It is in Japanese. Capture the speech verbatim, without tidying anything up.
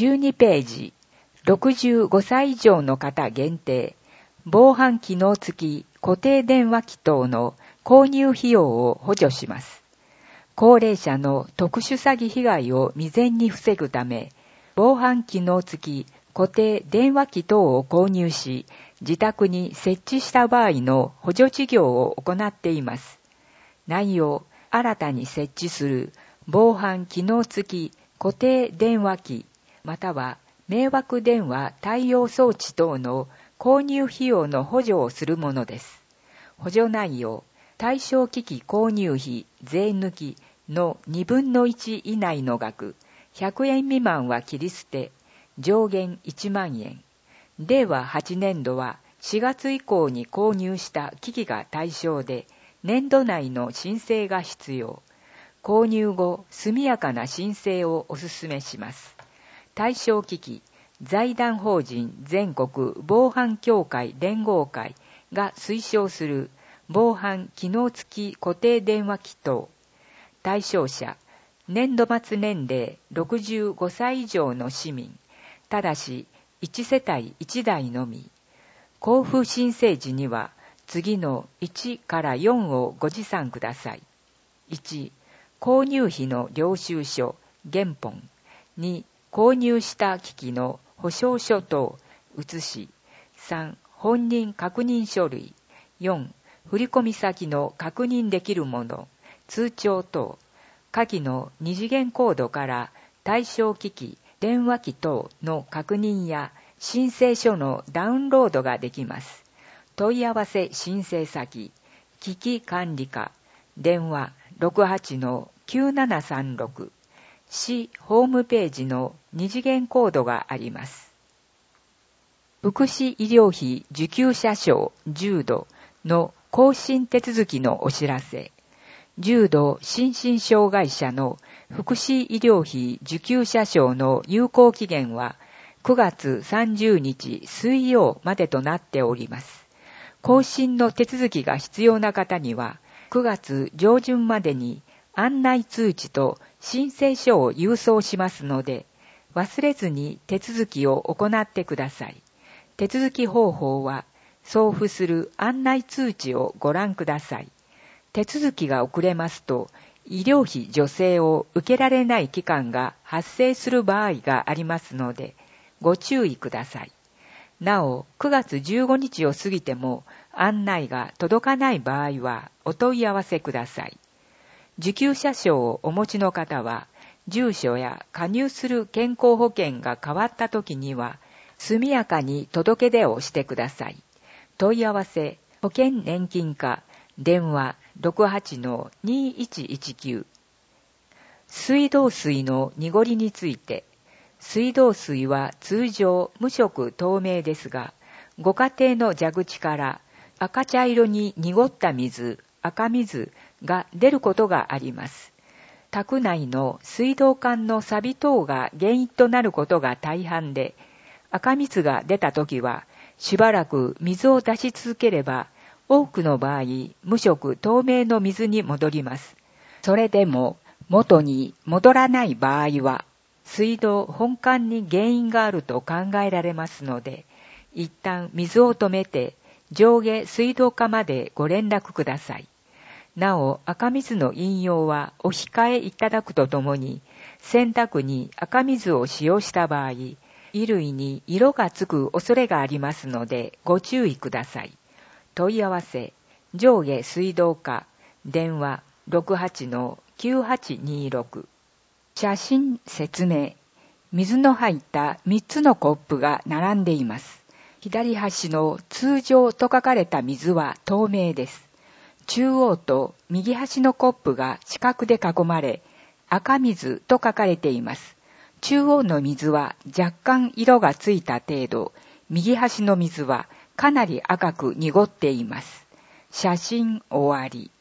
じゅうにページ、ろくじゅうごさい以上の方限定、防犯機能付き固定電話機等の購入費用を補助します。高齢者の特殊詐欺被害を未然に防ぐため、防犯機能付き固定電話機等を購入し、自宅に設置した場合の補助事業を行っています。内容、新たに設置する防犯機能付き固定電話機、または迷惑電話対応装置等の購入費用の補助をするものです。補助内容、対象機器購入費税抜きのにぶんのいち以内の額、ひゃくえん未満は切り捨て、上限いちまんえん。れいわはちねんどはしがつ以降に購入した機器が対象で、年度内の申請が必要。購入後、速やかな申請をお勧めします。対象機器、財団法人全国防犯協会連合会が推奨する防犯機能付き固定電話機等。対象者、年度末年齢ろくじゅうごさい以上の市民、ただしいちせたいいちだいのみ。交付申請時には次のいちからよんをご持参ください。いち、購入費の領収書、原本。に、購入した機器の保証書等、写し。さん、本人確認書類。よん、振込先の確認できるもの、通帳等。下記の二次元コードから対象機器、電話機等の確認や申請書のダウンロードができます。問い合わせ申請先、機器管理課、電話 ろくはちのきゅうななさんろく、市ホームページの二次元コードがあります。福祉医療費受給者証重度の更新手続きのお知らせ。重度心身障害者の福祉医療費受給者証の有効期限はくがつさんじゅうにち水曜までとなっております。更新の手続きが必要な方にはくがつじょうじゅんまでに案内通知と申請書を郵送しますので、忘れずに手続きを行ってください。手続き方法は送付する案内通知をご覧ください。手続きが遅れますと、医療費助成を受けられない期間が発生する場合がありますので、ご注意ください。なお、くがつじゅうごにちを過ぎても案内が届かない場合はお問い合わせください。受給者証をお持ちの方は、住所や加入する健康保険が変わった時には、速やかに届け出をしてください。問い合わせ、保険年金課、電話 ろくはちのにいちいちきゅう。水道水の濁りについて、水道水は通常無色透明ですが、ご家庭の蛇口から赤茶色に濁った水、赤水が出ることがあります。宅内の水道管の錆び等が原因となることが大半で、赤水が出たときは、しばらく水を出し続ければ、多くの場合、無色透明の水に戻ります。それでも、元に戻らない場合は、水道本管に原因があると考えられますので、一旦水を止めて、上下水道課までご連絡ください。なお、赤水の飲用はお控えいただくとともに、洗濯に赤水を使用した場合、衣類に色がつく恐れがありますので、ご注意ください。問い合わせ、上下水道課、電話 ろくはちのきゅうはちにろく。写真説明。水の入ったみっつのコップが並んでいます。左端の通常と書かれた水は透明です。中央と右端のコップが四角で囲まれ、赤水と書かれています。中央の水は若干色がついた程度、右端の水はかなり赤く濁っています。写真終わり。